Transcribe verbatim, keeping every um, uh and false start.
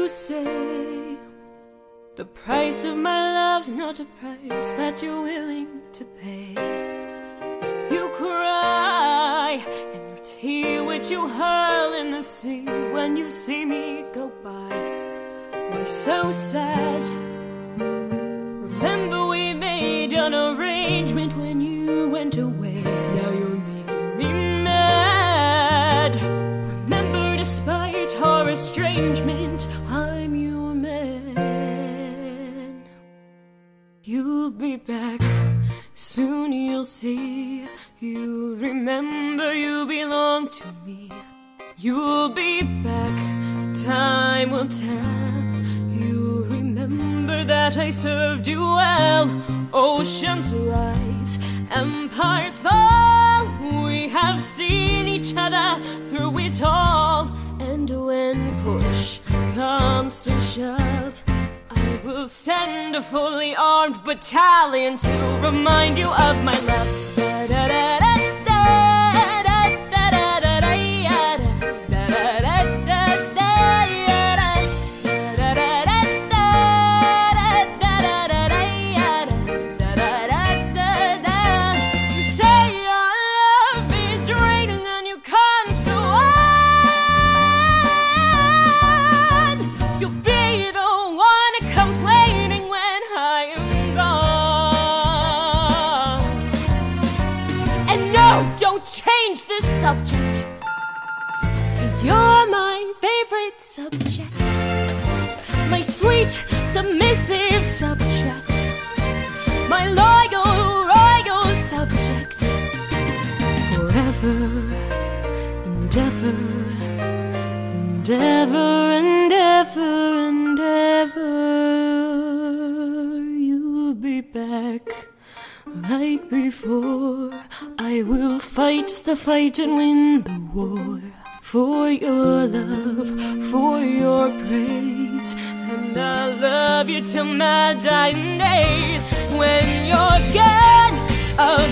say the price of my love's not a price that you're willing to pay. You cry, and your tear which you hurl in the sea when you see me go by. Why so sad? Remember we made an arrangement when you went away. Now you're making me mad. Remember, despite our estrangement, I'm your man. You'll be back, soon you'll see. You remember you belong to me. You'll be back, time will tell. You remember that I served you well. Oceans rise, empires fall. We have seen each other through it all. And when push comes to shove, I will send a fully armed battalion to remind you of my love. Don't change this subject, 'cause you're my favorite subject, my sweet, submissive subject, my loyal, royal subject. Forever and ever and ever and ever and ever, you'll be back like before. I will fight the fight and win the war, for your love, for your praise. And I'll love you till my dying days. When you're gone, I'll